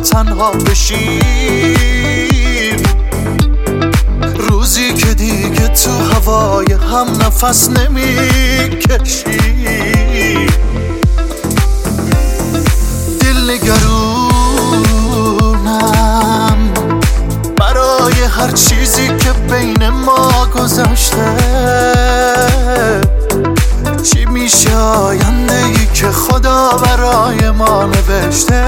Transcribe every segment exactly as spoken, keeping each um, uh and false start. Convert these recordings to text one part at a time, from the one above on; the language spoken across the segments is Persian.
تنها بشیم، روزی که دیگه تو هوای هم نفس نمیکشیم. دل نگرونم برای هر چیزی که بین ما گذشته، چی میشه آینده ای که خدا برای ما نوشته.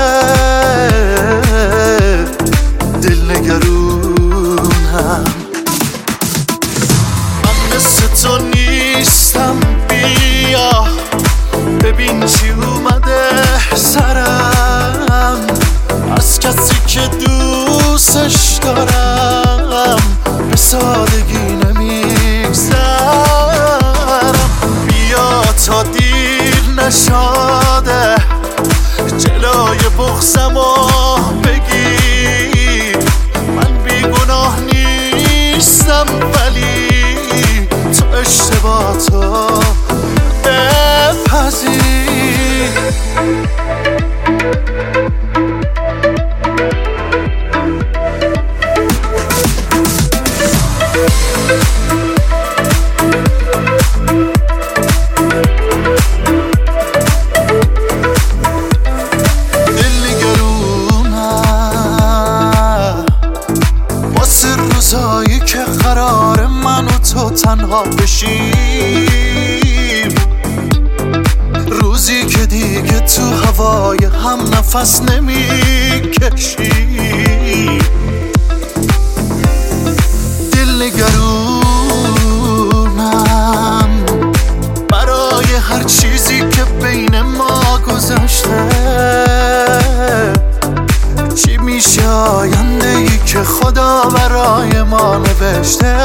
دل نگرونم من مثل تو نیستم، بیا ببین چی اومده سرم، از کسی که دوستش دارم به سادگی نمیگذرم. بیا تا دیر نشده جلوی بغضمو بگیر، من بیگناه نیستم ولی تو اشتباهاتو بپذیر. روزایی که قرار من و تو تنها بشیم، روزی که دیگه تو هوای هم نفس نمیکشیم. دل نگرونم برای هر چیزی که بین ما گذشته، چی میشه آینده ای که خدا برای ما نوشته.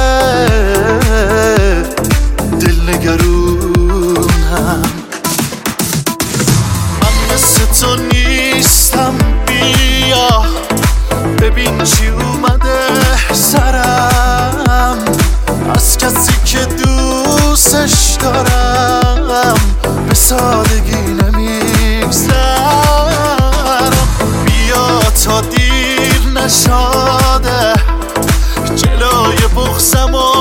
دل نگرونم من مثل تو نیستم، بیا ببین چی اومده سرم، از کسی که دوستش دارم به سادگی نمیگذرم. بیا تا دیر نشده جلوی بغضمو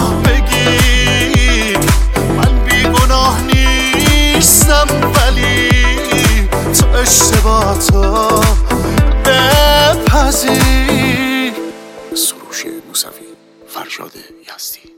بگیر، من بیگناه نیستم ولی تو اشتباهاتو بپذیر. سروش موسوی، فرشاد یزدی.